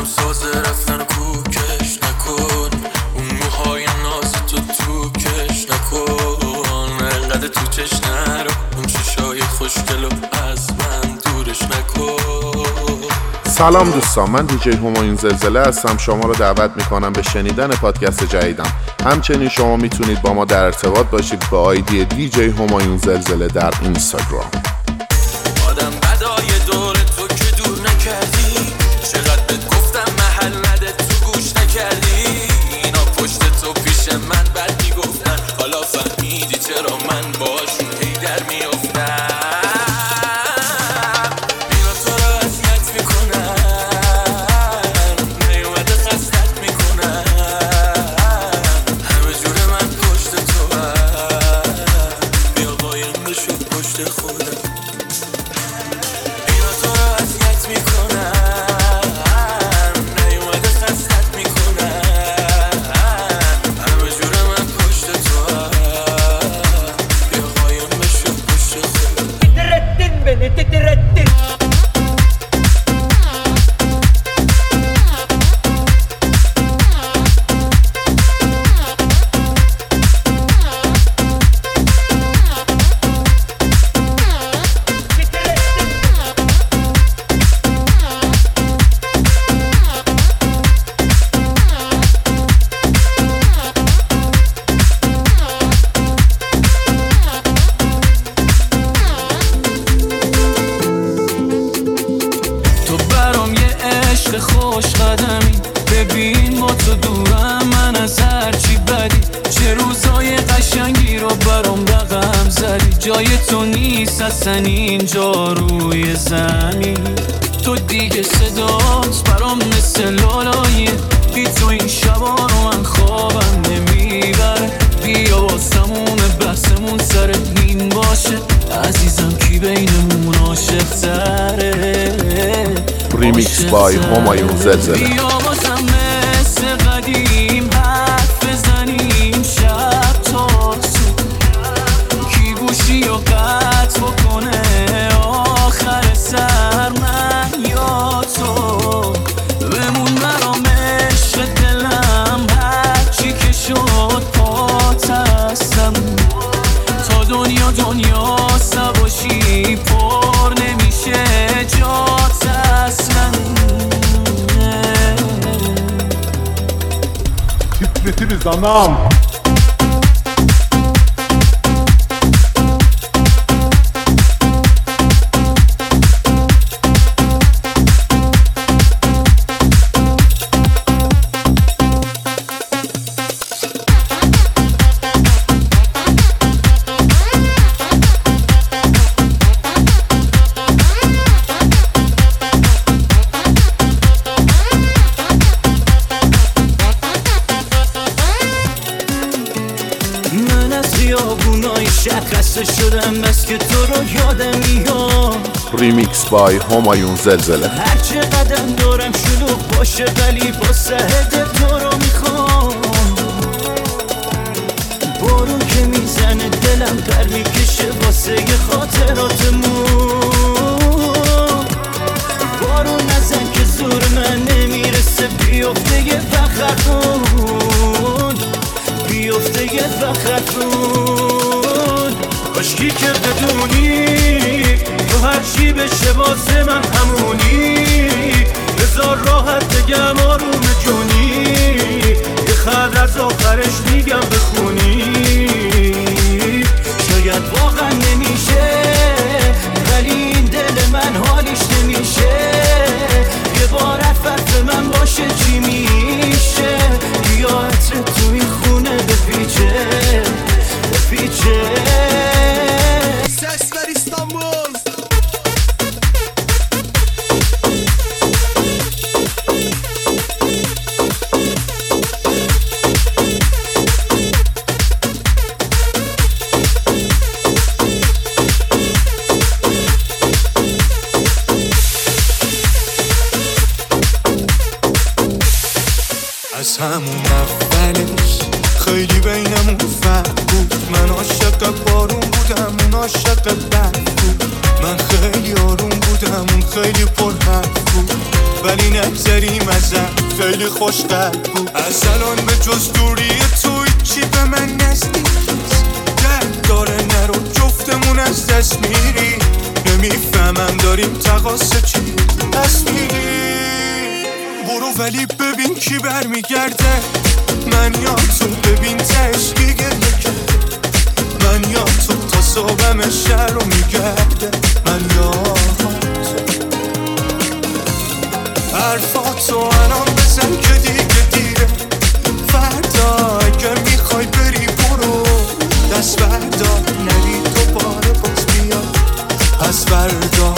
دلم سازه رفتن کوکش نکن، اون موهای ناز تو کش نکن، انقدر تو چش نرو، اون چشای خوشگلو از من دورش نکن. سلام دوستان، من دیجی همایون زلزله هستم. شما رو دعوت میکنم به شنیدن پادکست جدیدم. همچنین شما میتونید با ما در ارتباط باشید به آیدی دیجی همایون زلزله در اینستاگرام. آدم بدای دور تو که دور نکردی، چقدر بهت گفتم محل نده تو گوش نکردی. اینا پشت تو پیش من بد میگفتن، حالا فهمیدی چرا من باشون هی در میافتم. اینا تو رو اذیت میکنن، نیومده خستت میکنن، همه جور من پشت تو هم، بیا قایم بشو پشت خودم. اینا تو رو اذیت میکنن، نیومده خستت میکنن، همه جور من پشت تو هم، بیا قایم بشو پشت خودم. تتردد بني تتردد تو برام یه عشق خوش قدمی، ببین با تو دورم من از هرچی بدی، چه روزای قشنگی رو برام رقم زدی. جای تو نیست اصلا اینجا روی زمین، تو دیگه صدات برام مثل لالاییه، بی تو این شبا رو من خوابم نمیبره. بیا واسمون بحثمون سر این باشه، عزیزم کی بینمون عاشق تره. ریمیکس بای همایون زلزله. بیا بازم مثل قدیم حرف بزنیم شب تا صبح، کی گوشی و قطع بکنه آخر سر، من یا تو بمون برام عشق دلم، هرچی که شد پات هستم، تا دنیا سباشی پر نمیشه جات اصلا. Titretiriz anam. من از خیابونای شهر خسته شدم، بس که تو رو یادم میاد. ریمیکس بای همایون زلزله. هر چه قدم دارم شلوغ باشه ولی با سهد تو رو میخوام. بارون که میزنه دلم پر میکشه واسه خاطراتمون. بارون نزن که زور من نمیرسه، بیفته یه فخرون، بیفته یه فخرون. کاشکی که بدونی تو هر چی بشه واسه من همونی، بذار راحت بگم آروم جونی، یه خط از آخرش میگم بخونی. شاید واقعا نمیشه ولی این دل من حالیش نمیشه، یه بار عفت من باشه چی میشه. بیا عطر تو این خونه بپیچه بپیچه. Ses ver İstanbul. از همون اولش خیلی بینمون فرق بود. من عاشق بارون بودم، اون عاشق برف بود. من خیلی آروم بودم، اون خیلی پرحرف بود. ولی نگذریم ازم، خیلی خوشقلب بود. از الان به جز دوری تو هیچی به من نزدیک نیست. درد داره نرو جفتمون از دست میری. نمیفهمم داریم تقاصه چی پس میری. برو ولی ببین کی برمیگرده. من یا تو ببین تشکی گریه کرده. من یا تو تا صبحم شهر رو میگرده. من یا تو حرفاتو الان بزن که دیگه دیره. فردا اگر میخوای بری برو دست بردار نری دوباره باز بیا از فردا.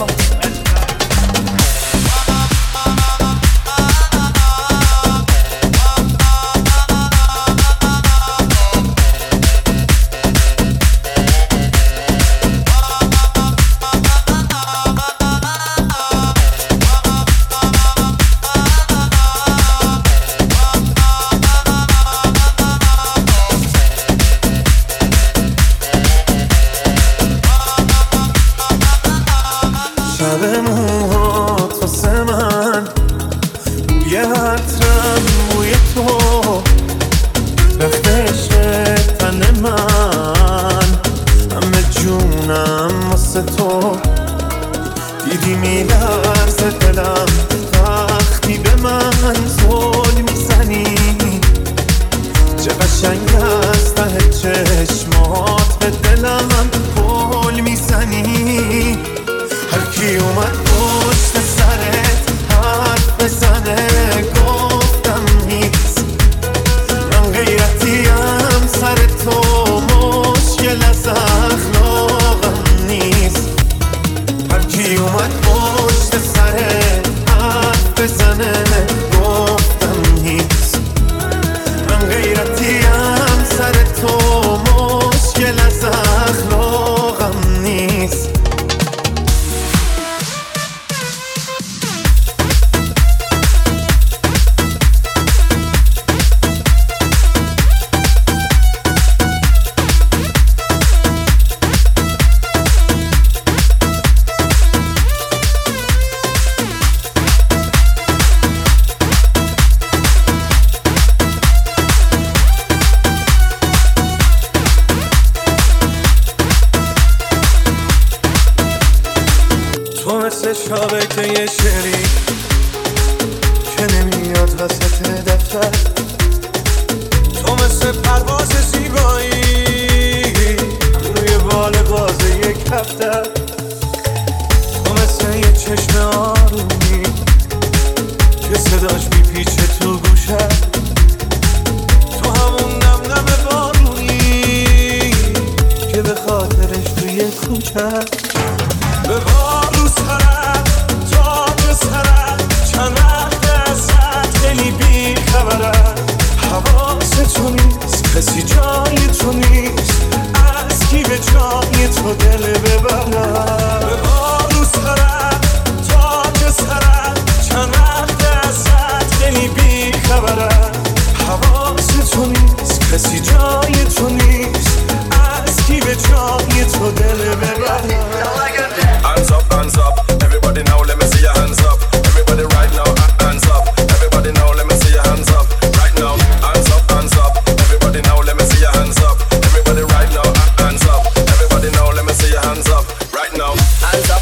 شابکه شری که نمیاد وسط دفتر. تو مثل پرواز زیبایی روی بال باز یک هفته. تو مثل یه چشم آرومی که صداش میپیچه تو گوشه. تو همون نم نم بارونی که به خاطرش توی کوچه. به بارو سرت تاج سرت چند وقت ازت خیلی بی خبرت. حواست تو نیست کسی جای تو نیست. از کی به جای تو دل ببرم. به بارو سرت تاج سرت چند وقت ازت خیلی بی خبرت. حواست تو نیست کسی جای تو نیست. از کی به جای تو دل ببرم. Hands up, everybody now let me see your hands up. Everybody right now, hands up. Everybody now let me see your hands up. Right now, hands up. Everybody now let me see your hands up. Everybody right now, hands up. Everybody now let me see your hands up. Right now, hands up.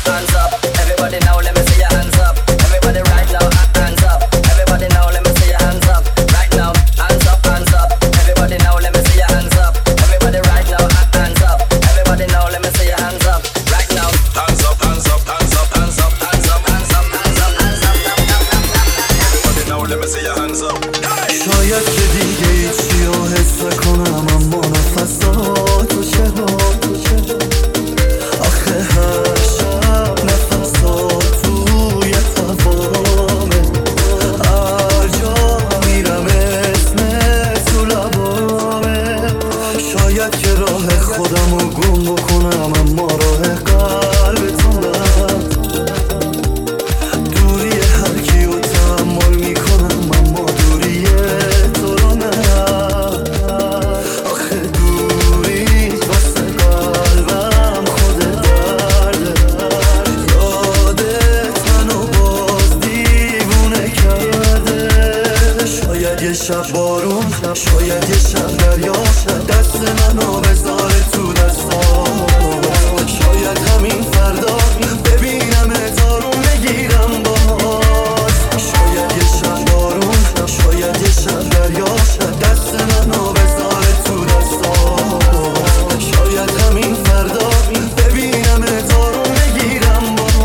شب بارون، شاید یه شب دریا، دست منو بذاره تو دستام. شاید همین فردا ببینم تارون بگیرم باز. شاید یه شب بارون، شاید یه شب دریا، دست منو بذاره تو دستام. شاید همین فردا ببینم تارون بگیرم باز.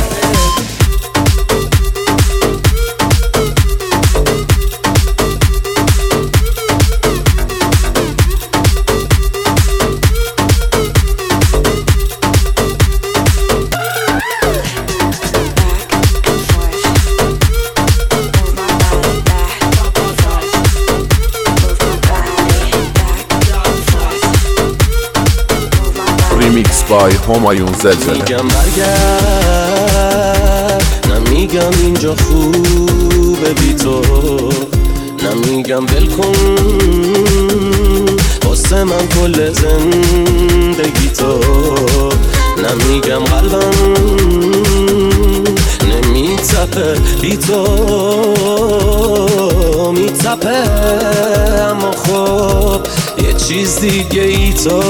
ریمیکس بای همایون زلزله. میگم برگرد، نمیگم اینجا خوبه بی تو، نمیگم ول کن واسه من کل زندگی تو، نمیگم قلبم نمیتپه بی تو، میتپه اما خب یه چیز دیگه ای تو.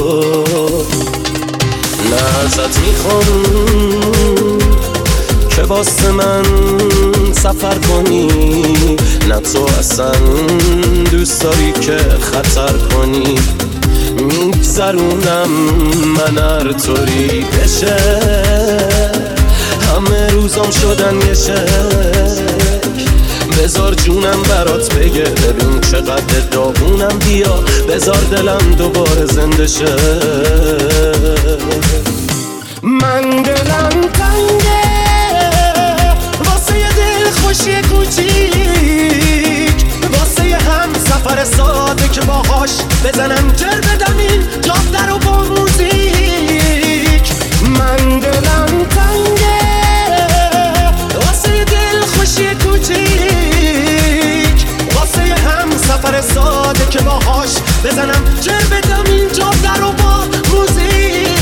نه ازت میخوام که واسه من سفر کنی، نه تو اصلا دوست داری که خطر کنی. میگذرونم من هر طوری بشه، همه روزام شدن یه شک. بذار جونم برات بگه ببین چقدر داغونم، بیا بذار دلم دوباره زنده شه. من دلم تنگه واسه یه دل خوشی کوچیک، واسه یه هم سفر ساده که باهاش بزنم جر بدم این جاده رو با موزیک. من دلم تنگه واسه یه دل خوشی کوچیک، واسه یه هم سفر ساده که باهاش بزنم جر بدم این جاده رو با موزیک.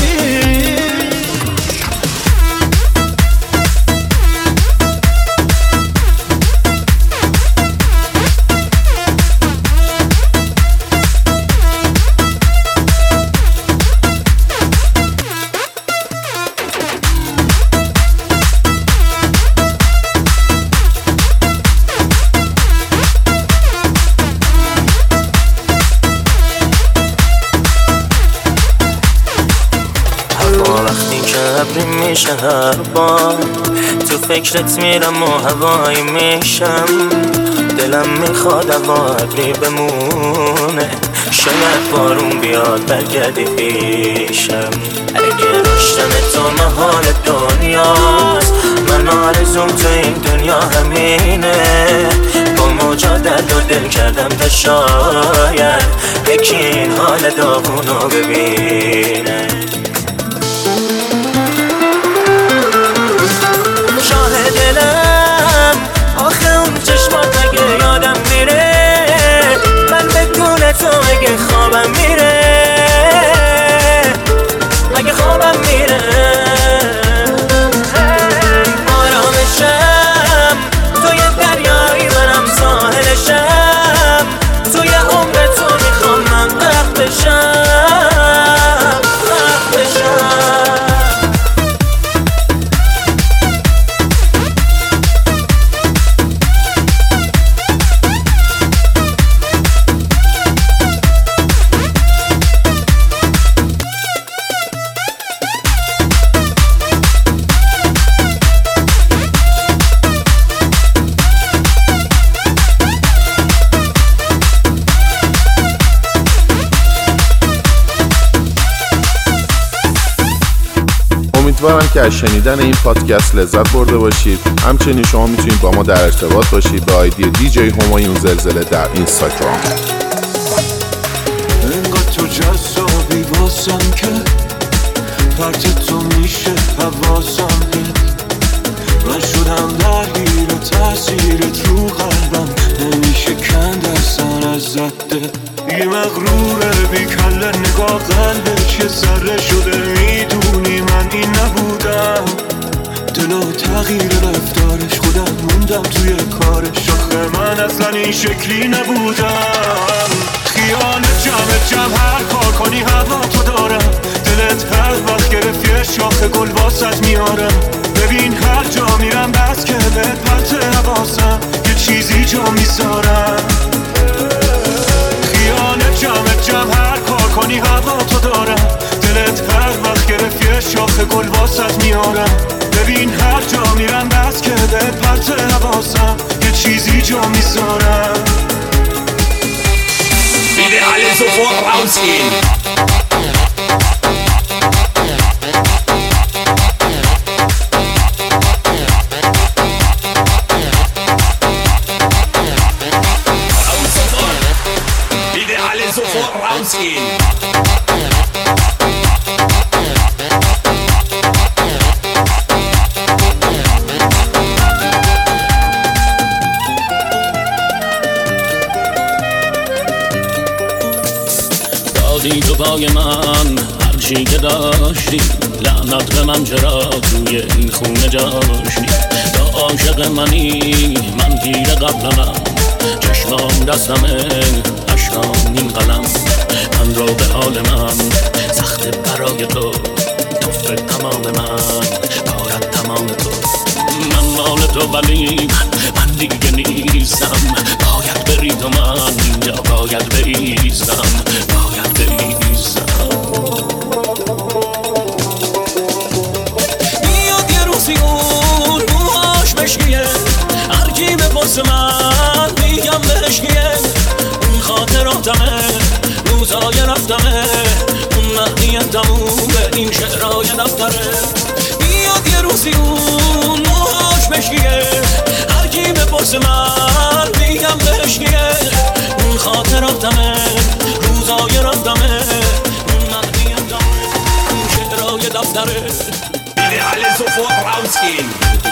میشه هر بار تو فکرت میرم و هوایی میشم، دلم میخواد هوا ابری بمونه، شاید بارون بیاد برگردی پیشم. اگه داشتن تو محال دنیاست، من آرزوم تو این دنیا همینه، با موجا درد و دل کردم تا شاید یکی این حال داغونو ببینه. دلم آخه اون چشمات اگه یادم میره، من بدون تو اگه خوابم میره، اگه خوابم میره آرامشم توی دریایی منم ساحلشم، توی عمر تو میخوام من غرق بشم، غرق بشم. امیدوارم که از شنیدن این پادکست لذت برده باشید. همچنین شما میتونید با ما در ارتباط باشید به آیدی دیجی همایون زلزله در اینستاگرام. انقدر تو جذابی واسم که پرت تو میشه حواسم هست، من شدم درگیر تاثیرت رو قلبم، نمیشه کند اصلا از زده. یه مغروره بی کله نگاه قلبش یه ذره شده، میدونی من این نبودم، دل و تغییر رفتارش خودم موندم توی کارش. آخه من اصلا این شکلی نبودم. خیالت جمع هر کار کنی هوا تو دارم. دلت هر وقت گرفت یه شاخه گل واسط میارم. ببین هر جا میرم بس که به پرت حواسم یه چیزی جا میذارم. خیالت جمع هر کار کنی هوا تو دارم. دلت هر وقت گرفت یه شاخه گل واسط میارم. ببین هر جا میرم بس که به پرت حواسم یه چیزی جا میذارم. Bitte alle sofort rausgehen. Raus sofort. Bitte alle sofort rausgehen. دادی تو پای من هرچی که داشتی. لعنت به من چرا توی این خونه جاشتی. تا عاشق منی من پیر قبلمم. چشمام دستمه اشکام این قلم. من رو به حال من سخت برای تو. توفه تمام من کارت تمام تو. من مال تو ولی من دیگه نیستم. باید بری تو من اینجا باید بریزم. باید بریزم. بیاد یه روزی اون موهاش مشکیه. هرکی بپرسه من میگم بهشکیه. اون خاطراتمه روزای رفتمه. اون مهدی تمومه این شعرهای دفتره. بیاد یه روزی اون موهاش مشکیه. هرکی بپرسه من میگم بهشکیه. اون خاطراتمه روزای رفتمه. اون مهدی تمومه این شعرهای دفتره. Bitte alle sofort rausgehen.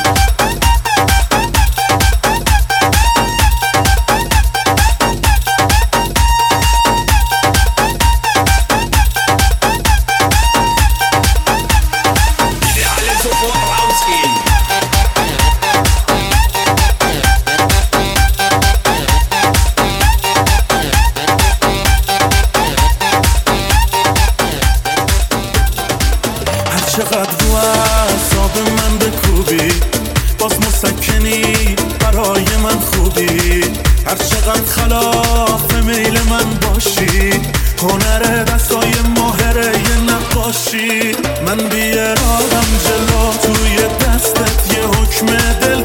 چقدر رو اعصاب من بکوبی باز مسکنی برای من خوبی. هر چقدر خلاف میل من باشی. هنر دستای ماهره یه نقاشی. من بیارم جلو توی دستت یه حکم دل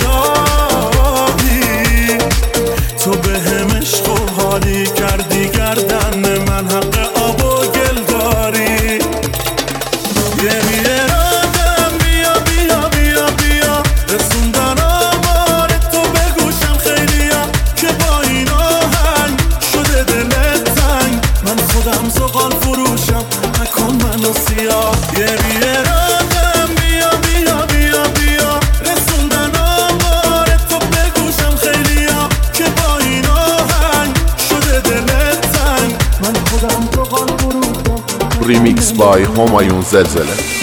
داری. تو به هم عشق و حالی کردی گردن من حق آب و گل داری. ریمیکس بای همایون زلزله.